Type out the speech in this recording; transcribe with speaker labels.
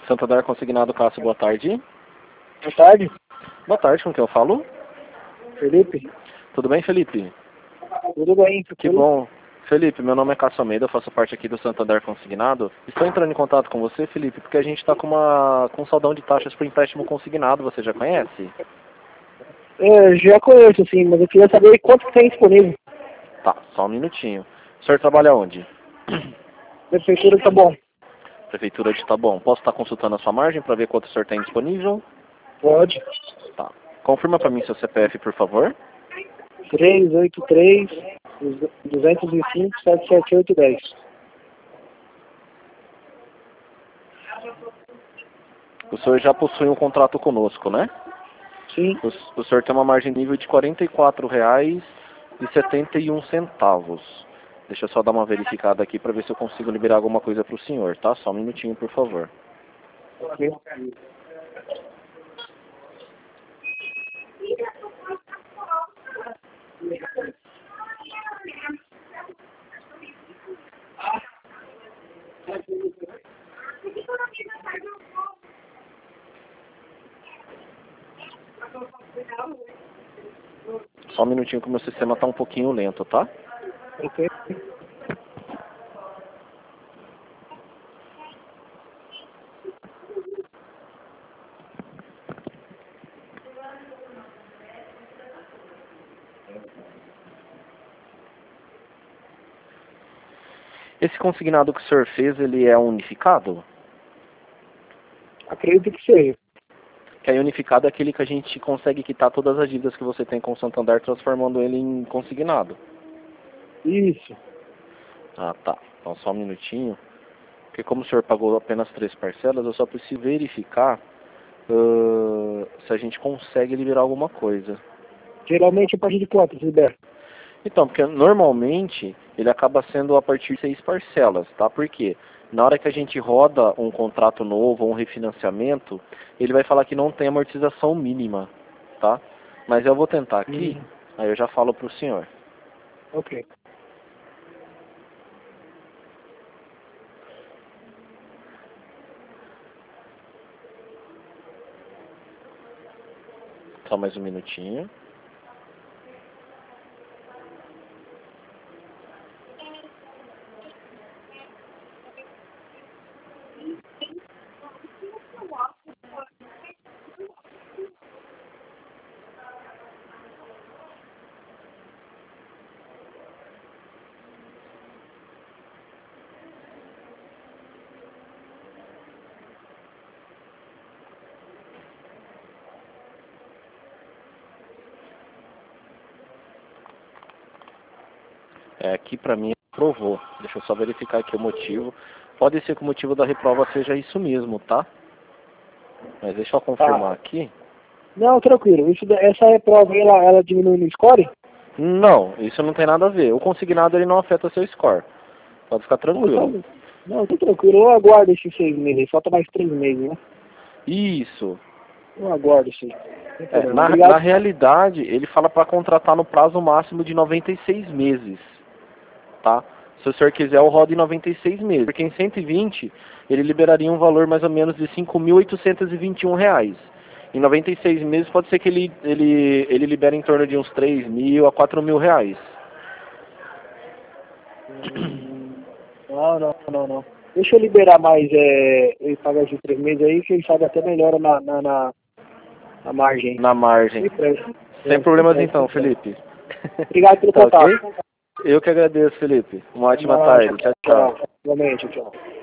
Speaker 1: Santander Consignado Cássio, boa tarde.
Speaker 2: Boa tarde.
Speaker 1: Boa tarde, com quem eu falo?
Speaker 2: Felipe.
Speaker 1: Tudo bem, Felipe?
Speaker 2: Tudo bem.
Speaker 1: Que bom. Felipe, meu nome é Cássio Almeida, eu faço parte aqui do Santander Consignado. Estou entrando em contato com você, Felipe, porque a gente está com um saldão de taxas para empréstimo consignado, você já conhece?
Speaker 2: Já conheço, sim, mas eu queria saber quanto que tem disponível.
Speaker 1: Tá, só um minutinho. O senhor trabalha onde?
Speaker 2: Prefeitura tá bom.
Speaker 1: Prefeitura de Taboão. Posso estar consultando a sua margem para ver quanto o senhor tem disponível?
Speaker 2: Pode.
Speaker 1: Tá. Confirma para mim seu CPF, por favor.
Speaker 2: 383-205-77810.
Speaker 1: O senhor já possui um contrato conosco, né?
Speaker 2: Sim.
Speaker 1: O senhor tem uma margem nível de R$ 44,71. Deixa eu só dar uma verificada aqui para ver se eu consigo liberar alguma coisa para o senhor, tá? Só um minutinho, por favor.
Speaker 2: Ok.
Speaker 1: Só um minutinho que o meu sistema está um pouquinho lento, tá?
Speaker 2: Ok.
Speaker 1: Esse consignado que o senhor fez, ele é unificado?
Speaker 2: Acredito que seja.
Speaker 1: Que aí unificado é aquele que a gente consegue quitar todas as dívidas que você tem com o Santander, transformando ele em consignado.
Speaker 2: Isso.
Speaker 1: Ah, tá. Então só um minutinho. Porque como o senhor pagou apenas 3 parcelas, eu só preciso verificar se a gente consegue liberar alguma coisa.
Speaker 2: Geralmente a partir de quanto, libera?
Speaker 1: Então, porque normalmente ele acaba sendo a partir de 6 parcelas, tá? Por quê? Na hora que a gente roda um contrato novo ou um refinanciamento, ele vai falar que não tem amortização mínima, tá? Mas eu vou tentar aqui, aí eu já falo pro senhor.
Speaker 2: Ok.
Speaker 1: Só mais um minutinho. Aqui pra mim aprovou. Deixa eu só verificar aqui o motivo. Pode ser que o motivo da reprova seja isso mesmo, tá? Mas deixa eu confirmar aqui.
Speaker 2: Não, tranquilo. Essa reprova aí, ela diminui no score?
Speaker 1: Não, isso não tem nada a ver. O consignado ele não afeta seu score. Pode ficar tranquilo.
Speaker 2: Não, tô tranquilo. Eu aguardo esses 6 meses. Falta mais 3 meses, né?
Speaker 1: Isso.
Speaker 2: Eu aguardo sim.
Speaker 1: Na realidade, ele fala para contratar no prazo máximo de 96 meses, tá? Se o senhor quiser, eu rodo em 96 meses. Porque em 120, ele liberaria um valor mais ou menos de R$ 5.821. Em 96 meses, pode ser que ele libere em torno de uns 3.000 a 4.000 reais.
Speaker 2: Não. Deixa eu liberar mais, ele pagar esses 3 meses aí, que ele sabe até melhora na margem.
Speaker 1: Na margem. Sem problemas então, Felipe.
Speaker 2: Obrigado pelo
Speaker 1: tá,
Speaker 2: contato.
Speaker 1: ok? Eu que agradeço, Felipe. Uma ótima tarde. Tchau, tchau.
Speaker 2: Igualmente, tchau.